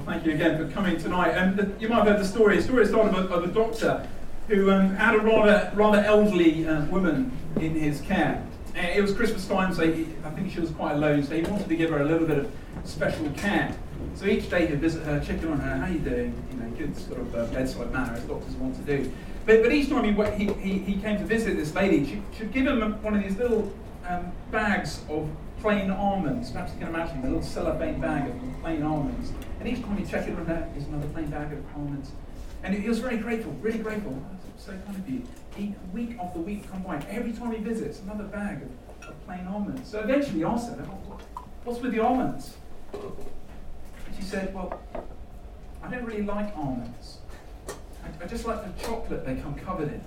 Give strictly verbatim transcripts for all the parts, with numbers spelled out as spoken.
Well, thank you again for coming tonight. And um, you might have heard the story. The story started of a, of a doctor who um, had a rather rather elderly uh, woman in his care. Uh, it was Christmas time, so he, I think she was quite alone, so he wanted to give her a little bit of special care. So each day he'd visit her, check in on her, how you doing? You know, good sort of uh, bedside manner, as doctors want to do. But but each time he he, he came to visit this lady, she should give him one of these little um, bags of plain almonds. Perhaps you can imagine a little cellophane bag of plain almonds. And each time he'd check in on her, here's another plain bag of almonds. And he was very grateful, really grateful. Oh, that's so kind of you. He, week after week come by, every time he visits, another bag of, of plain almonds. So eventually he asked her, oh, what's with the almonds? And she said, well, I don't really like almonds. I, I just like the chocolate they come covered in.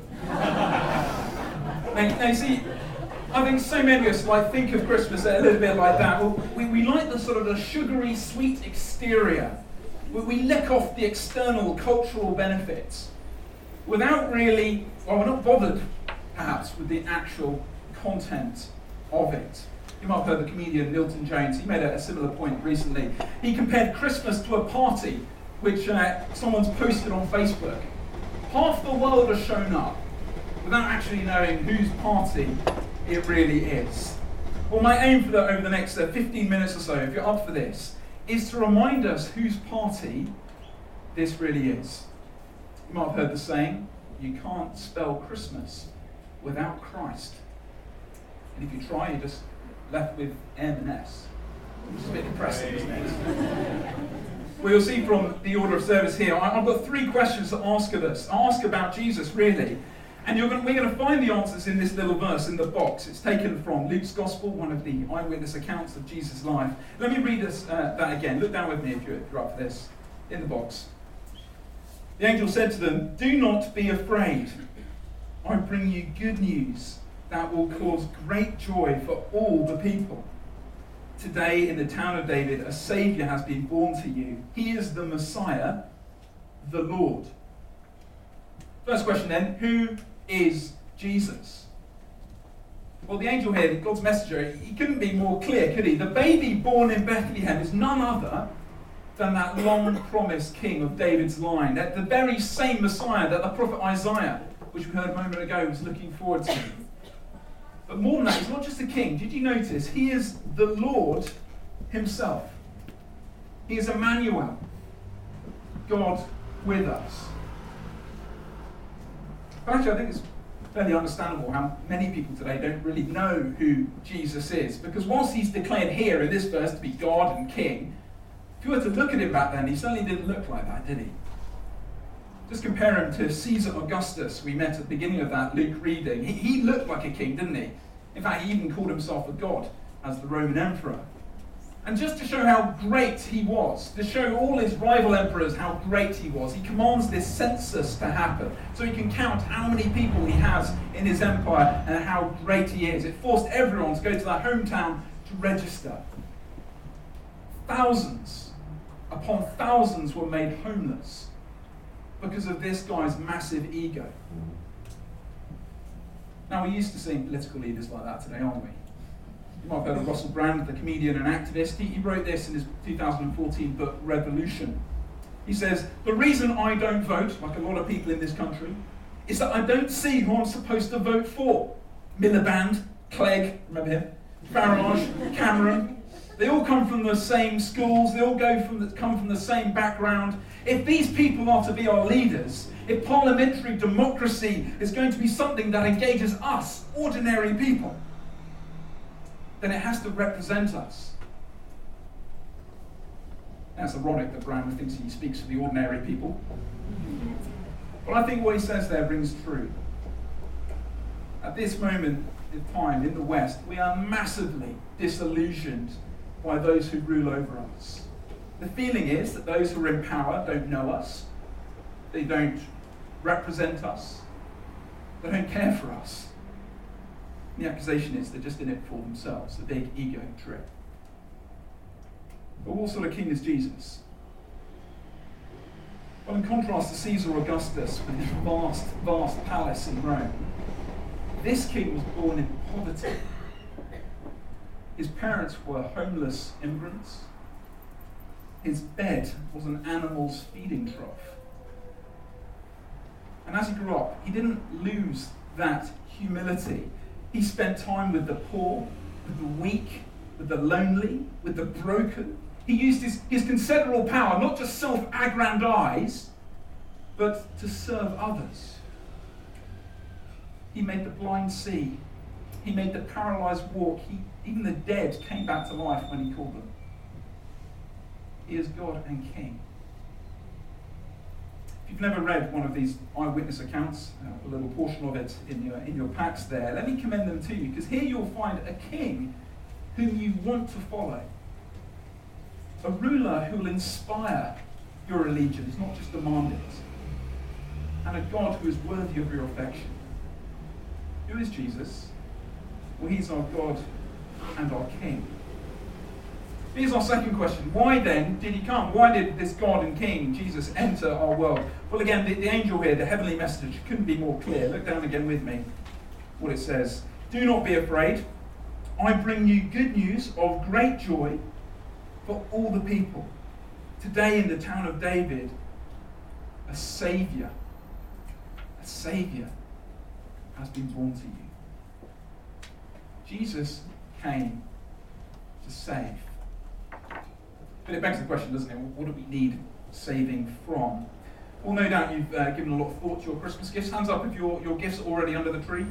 now, now, you see, I think so many of us like think of Christmas a little bit like that. Well, we, we like the sort of the sugary, sweet exterior. We, we lick off the external cultural benefits without really, well, we're not bothered, perhaps, with the actual content of it. You might have heard the comedian Milton Jones. He made a, a similar point recently. He compared Christmas to a party which uh, someone's posted on Facebook. Half the world has shown up without actually knowing whose party it really is. Well, my aim for the, over the next uh, fifteen minutes or so, if you're up for this, is to remind us whose party this really is. You might have heard the saying, you can't spell Christmas without Christ. And if you try, you're just left with M and S, which is a bit depressing, isn't it? Well, you'll see from the order of service here, I've got three questions to ask of us. Ask about Jesus, really. And you're going, we're going to find the answers in this little verse in the box. It's taken from Luke's Gospel, one of the eyewitness accounts of Jesus' life. Let me read this, uh, that again. Look down with me if you're, if you're up for this. In the box. The angel said to them, do not be afraid. I bring you good news that will cause great joy for all the people. Today in the town of David, a Saviour has been born to you. He is the Messiah, the Lord. First question then, who is Jesus? Well, the angel here, God's messenger, he couldn't be more clear, could he? The baby born in Bethlehem is none other than that long-promised king of David's line, that the very same Messiah that the prophet Isaiah, which we heard a moment ago, was looking forward to. But more than that, he's not just a king. Did you notice? He is the Lord himself. He is Emmanuel, God with us. But actually, I think it's fairly understandable how many people today don't really know who Jesus is. Because whilst he's declared here in this verse to be God and King, if you were to look at him back then, he certainly didn't look like that, did he? Just compare him to Caesar Augustus we met at the beginning of that Luke reading. He, he looked like a king, didn't he? In fact, he even called himself a god as the Roman emperor. And just to show how great he was, to show all his rival emperors how great he was, he commands this census to happen so he can count how many people he has in his empire and how great he is. It forced everyone to go to their hometown to register. Thousands upon thousands were made homeless because of this guy's massive ego. Now, we're used to seeing political leaders like that today, aren't we? You might have heard of Russell Brand, the comedian and activist. He, he wrote this in his two thousand fourteen book, Revolution. He says, the reason I don't vote, like a lot of people in this country, is that I don't see who I'm supposed to vote for. Miliband, Clegg, remember him? Farage, Cameron. They all come from the same schools. They all go from the, come from the same background. If these people are to be our leaders, if parliamentary democracy is going to be something that engages us, ordinary people, then it has to represent us. Now, it's ironic that Brown thinks he speaks for the ordinary people. But I think what he says there rings true. At this moment in time in the West, we are massively disillusioned by those who rule over us. The feeling is that those who are in power don't know us, they don't represent us, they don't care for us. And the accusation is they're just in it for themselves, a big ego trip. But what sort of king is Jesus? Well, in contrast to Caesar Augustus with his vast, vast palace in Rome, this king was born in poverty. His parents were homeless immigrants. his bed was an animal's feeding trough. And as he grew up, he didn't lose that humility. He spent time with the poor, with the weak, with the lonely, with the broken. He used his, his considerable power not to self-aggrandize, but to serve others. He made the blind see. He made the paralyzed walk. He, even the dead came back to life when he called them. He is God and King. If you've never read one of these eyewitness accounts, uh, a little portion of it in your, in your packs there, let me commend them to you, because here you'll find a king whom you want to follow. A ruler who will inspire your allegiance, not just demand it. And a God who is worthy of your affection. Who is Jesus? Well, he's our God and our King. Here's our second question. Why then did he come? Why did this God and King, Jesus, enter our world? Well, again, the, the angel here, the heavenly message, couldn't be more clear. Look down again with me what it says. Do not be afraid. I bring you good news of great joy for all the people. Today in the town of David, a Saviour, a Saviour has been born to you. Jesus came to save. But it begs the question, doesn't it? What do we need saving from? Well, no doubt you've uh, given a lot of thought to your Christmas gifts. Hands up if your, your gifts are already under the tree.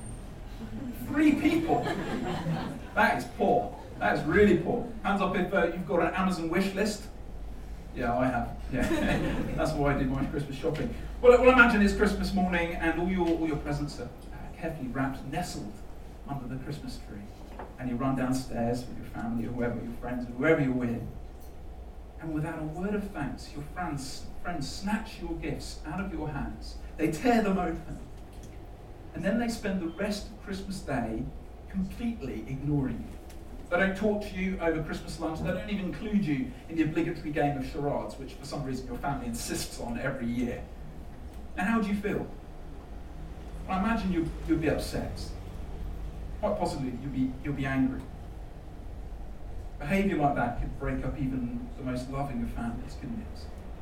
Three people. That is poor. That is really poor. Hands up if uh, you've got an Amazon wish list. Yeah, I have. Yeah, that's why I did my Christmas shopping. Well, well, imagine it's Christmas morning and all your all your presents are carefully wrapped, nestled under the Christmas tree, and you run downstairs with your family or whoever, your friends, or whoever you're with, and without a word of thanks, your friends friends snatch your gifts out of your hands. They tear them open, and then they spend the rest of Christmas Day completely ignoring you. They don't talk to you over Christmas lunch. They don't even include you in the obligatory game of charades, which for some reason your family insists on every year. And how do you feel? Well, I imagine you'll, you'll be upset. Quite possibly you'll be, you'll be angry. Behaviour like that could break up even the most loving of families, couldn't it?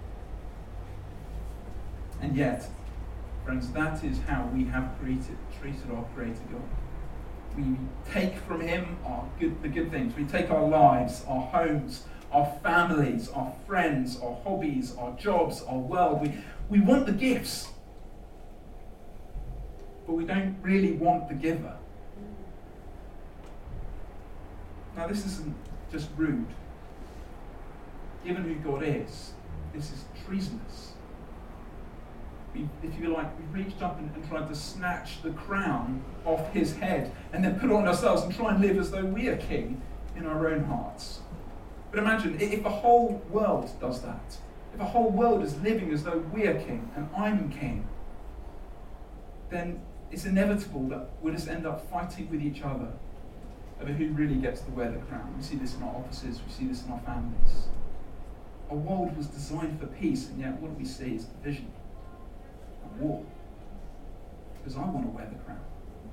And yet, friends, that is how we have created, treated our Creator God. We take from him our good, the good things. We take our lives, our homes, our families, our friends, our hobbies, our jobs, our world. We, we want the gifts, but we don't really want the giver. Now, this isn't just rude. Given who God is, this is treasonous. We, if you like, we've reached up and, and tried to snatch the crown off his head and then put it on ourselves and try and live as though we are king in our own hearts. But imagine, if the whole world does that, if the whole world is living as though we are king and I'm king, then it's inevitable that we'll just end up fighting with each other over who really gets to wear the crown. We see this in our offices, we see this in our families. Our world was designed for peace, and yet what do we see is division. War, because I want to wear the crown.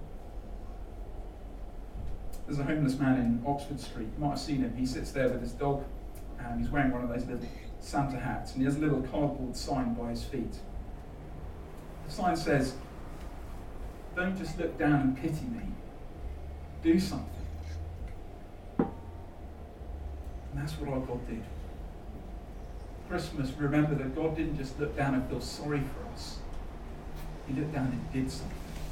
There's a homeless man in Oxford Street. You might have seen him. He sits there with his dog, and he's wearing one of those little Santa hats, and he has a little cardboard sign by his feet. The sign says, "Don't just look down and pity me. Do something." And that's what our God did. Christmas, remember that God didn't just look down and feel sorry for us. He looked down and did something.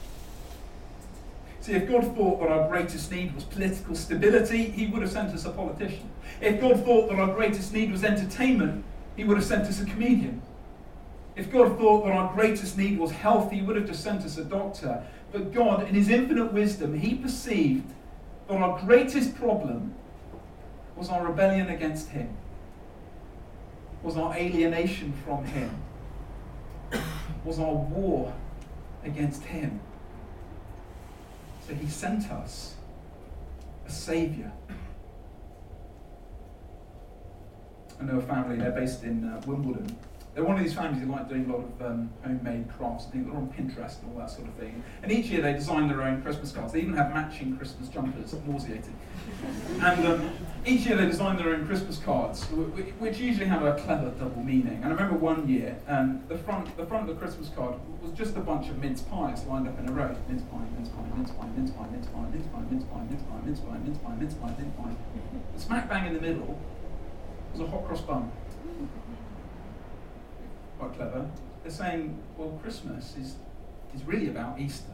See, if God thought that our greatest need was political stability, he would have sent us a politician. If God thought that our greatest need was entertainment, he would have sent us a comedian. If God thought that our greatest need was health, he would have just sent us a doctor. But God, in his infinite wisdom, he perceived that our greatest problem was our rebellion against him, was our alienation from him, was our war against him. So he sent us a saviour. I know a family, they're based in uh, Wimbledon, They're one of these families who like doing a lot of um, homemade crafts. I think they're on Pinterest and all that sort of thing. And each year they design their own Christmas cards. They even have matching Christmas jumpers. Nauseating. And um, each year they design their own Christmas cards, which usually have a clever double meaning. And I remember one year, um, the front the front of the Christmas card was just a bunch of mince pies lined up in a row. Mince pie, mince pie, mince pie, mince pie, mince pie, mince pie, mince pie, mince pie, mince pie, mince pie, mince pie, mince pie. The smack bang in the middle was a hot cross bun. Quite clever. They're saying, well, Christmas is is really about Easter.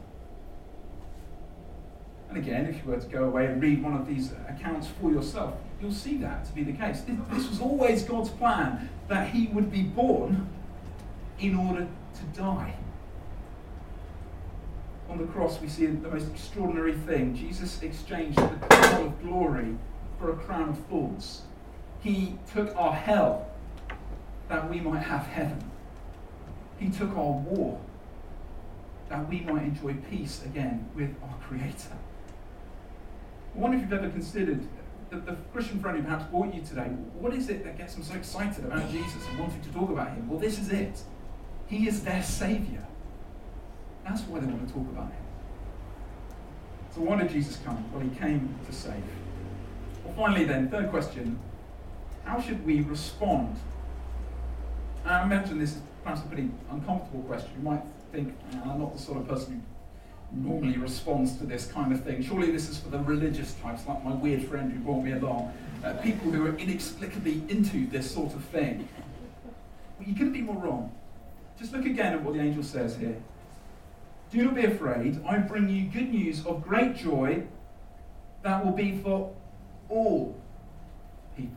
And again, if you were to go away and read one of these accounts for yourself, you'll see that to be the case. This, this was always God's plan, that he would be born in order to die. On the cross, we see the most extraordinary thing. Jesus exchanged the crown of glory for a crown of thorns. He took our hell that we might have heaven. He took our war that we might enjoy peace again with our Creator. I wonder if you've ever considered that the Christian friend who perhaps brought you today, what is it that gets them so excited about Jesus and wanting to talk about him? Well, this is it. He is their Saviour. That's why they want to talk about him. So why did Jesus come? Well, he came to save. Well, finally then, third question, how should we respond? And I imagine this is perhaps a pretty uncomfortable question. You might think, I'm not the sort of person who normally responds to this kind of thing. Surely this is for the religious types, like my weird friend who brought me along. Uh, people who are inexplicably into this sort of thing. Well, you couldn't be more wrong. Just look again at what the angel says here. Do not be afraid. I bring you good news of great joy that will be for all people.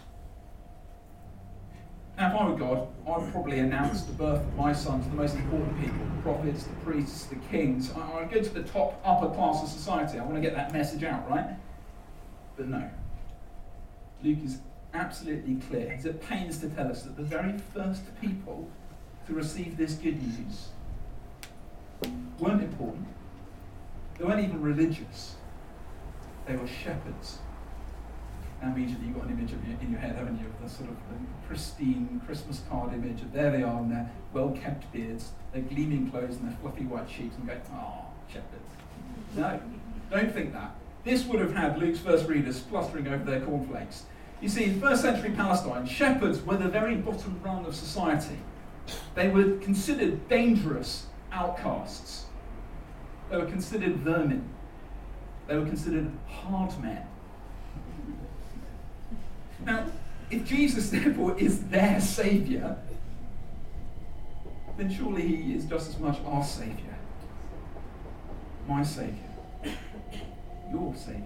Now, if I were God, I'd probably announce the birth of my son to the most important people, the prophets, the priests, the kings. I'd go to the top upper class of society. I want to get that message out, right? But no. Luke is absolutely clear. He's at pains to tell us that the very first people to receive this good news weren't important. They weren't even religious. They were shepherds. Now immediately you've got an image of your, in your head, haven't you, of the sort of the pristine Christmas card image of there they are in their well-kept beards, their gleaming clothes and their fluffy white sheets, and go, oh, shepherds. No, don't think that. This would have had Luke's first readers splustering over their cornflakes. You see, in first century Palestine, shepherds were the very bottom rung of society. They were considered dangerous outcasts. They were considered vermin. They were considered hard men. Now, if Jesus therefore is their Saviour, then surely he is just as much our Saviour. My Saviour. Your Saviour.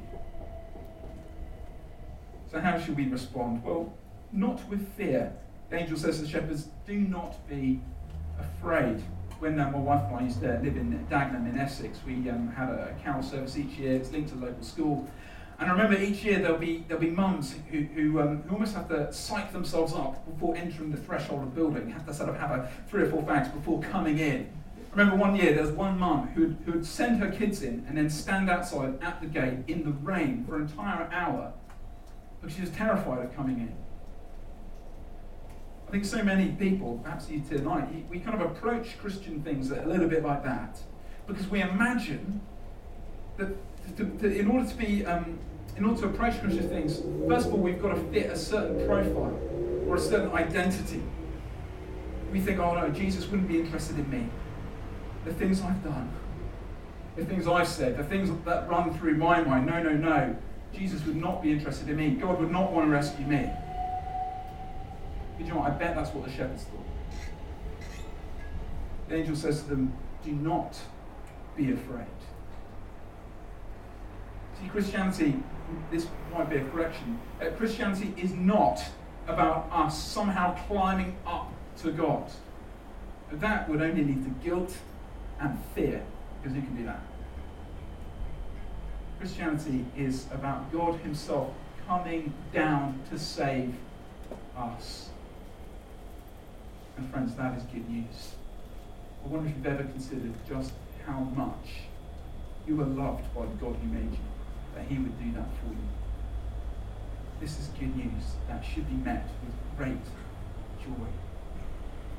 So how should we respond? Well, not with fear. The angel says to the shepherds, do not be afraid. When uh, my wife and I used to live in Dagenham in Essex, we um, had a carol service each year. It's linked to the local school. And I remember each year there'll be there'll be mums who who, um, who almost have to psych themselves up before entering the threshold of the building. Have to sort of have a three or four fags before coming in. I remember one year there was one mum who who would send her kids in and then stand outside at the gate in the rain for an entire hour because she was terrified of coming in. I think so many people, perhaps you tonight, we kind of approach Christian things a little bit like that because we imagine that to, to, in order to be um, in order to approach Christian things, first of all, we've got to fit a certain profile or a certain identity. We think, oh no, Jesus wouldn't be interested in me. The things I've done, the things I've said, the things that run through my mind, no, no, no. Jesus would not be interested in me. God would not want to rescue me. But you know what? I bet that's what the shepherds thought. The angel says to them, do not be afraid. See, Christianity, this might be a correction, uh, Christianity is not about us somehow climbing up to God. That would only lead to guilt and fear, because you can do that. Christianity is about God himself coming down to save us. And friends, that is good news. I wonder if you've ever considered just how much you are loved by the God who made you, that he would do that for you. This is good news that should be met with great joy.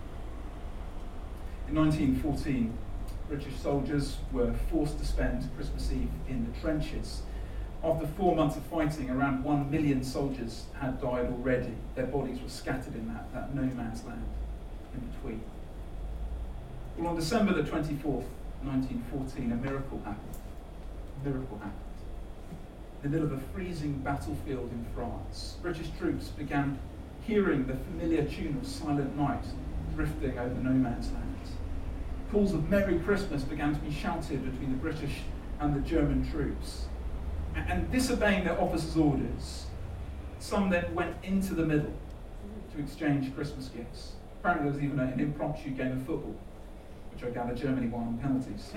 In nineteen fourteen, British soldiers were forced to spend Christmas Eve in the trenches. After four months of fighting, around one million soldiers had died already. Their bodies were scattered in that, that no man's land in between. Well, on December the twenty-fourth, nineteen fourteen, a miracle happened. A miracle happened. In the middle of a freezing battlefield in France, British troops began hearing the familiar tune of Silent Night drifting over no man's land. Calls of Merry Christmas began to be shouted between the British and the German troops. And disobeying their officers' orders, some then went into the middle to exchange Christmas gifts. Apparently there was even an impromptu game of football, which I gather Germany won on penalties.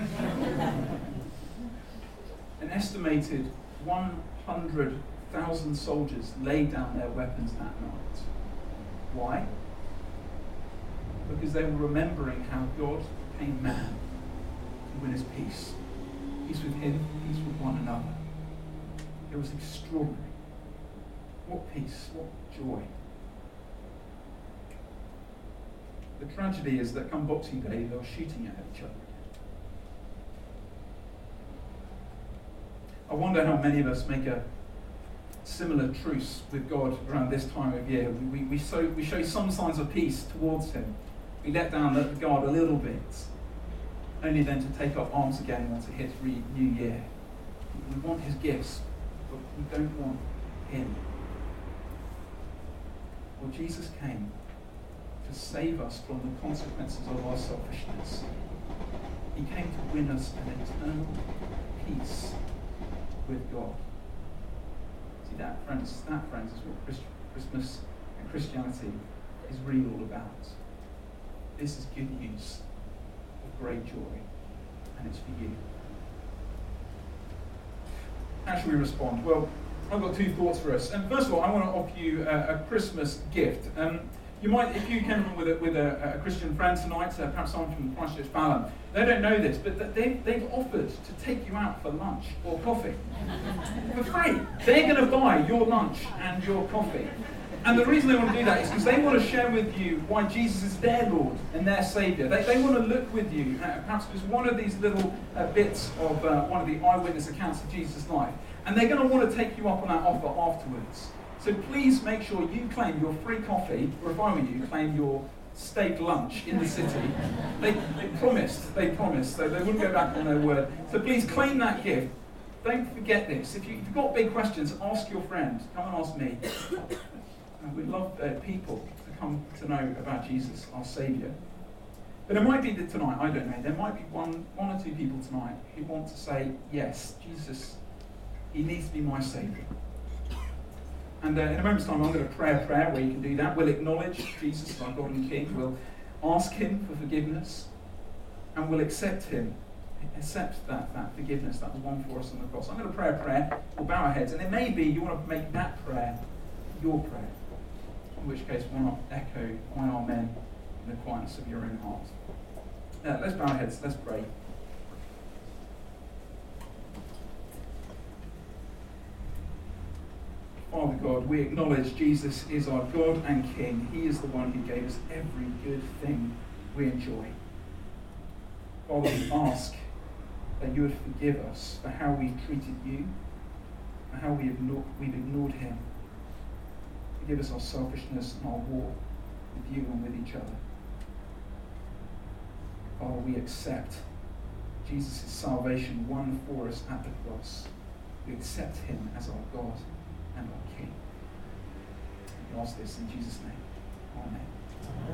An estimated one hundred thousand soldiers laid down their weapons that night. Why? Because they were remembering how God became man to win his peace. Peace with him, peace with one another. It was extraordinary. What peace, what joy. The tragedy is that come Boxing Day, they were shooting at each other. I wonder how many of us make a similar truce with God around this time of year. We, we, we, show, we show some signs of peace towards him. We let down the guard a little bit, only then to take up arms again once it hits re- New Year. We want his gifts, but we don't want him. Well, Jesus came to save us from the consequences of our selfishness. He came to win us an eternal peace with God. See, that, friends, that, friends, is what Christ- Christmas and Christianity is really all about. This is good news of great joy, and it's for you. How should we respond? Well, I've got two thoughts for us. And first of all, I want to offer you a, a Christmas gift. Um, you might, if you came along with a, with a, a Christian friend tonight, uh, perhaps someone from Christchurch Fallon, they don't know this, but they, they've offered to take you out for lunch or coffee for free. They're going to buy your lunch and your coffee. And the reason they want to do that is because they want to share with you why Jesus is their Lord and their Saviour. They, they want to look with you, uh, perhaps just one of these little uh, bits of uh, one of the eyewitness accounts of Jesus' life. And they're going to want to take you up on that offer afterwards. So please make sure you claim your free coffee, or if I were you, claim your steak lunch in the city. They, they promised, they promised, so they wouldn't go back on their word. So please claim that gift. Don't forget this. If, you, if you've got big questions, ask your friend. Come and ask me. And we'd love uh, people to come to know about Jesus, our Saviour. But it might be that tonight, I don't know, there might be one, one or two people tonight who want to say, yes, Jesus, he needs to be my Saviour. And uh, in a moment's time, I'm going to pray a prayer where you can do that. We'll acknowledge Jesus as our God and King. We'll ask him for forgiveness. And we'll accept him, accept that, that forgiveness that was won for us on the cross. I'm going to pray a prayer. We'll bow our heads. And it may be you want to make that prayer your prayer. In which case, why not echo my amen in the quietness of your own heart. Now, let's bow our heads. Let's pray. Father God, we acknowledge Jesus is our God and King. He is the one who gave us every good thing we enjoy. Father, we ask that you would forgive us for how we've treated you, for how we ignored, we've ignored him. Forgive us our selfishness and our war with you and with each other. Father, we accept Jesus' salvation won for us at the cross. We accept him as our God and our King. We ask this in Jesus' name. Amen.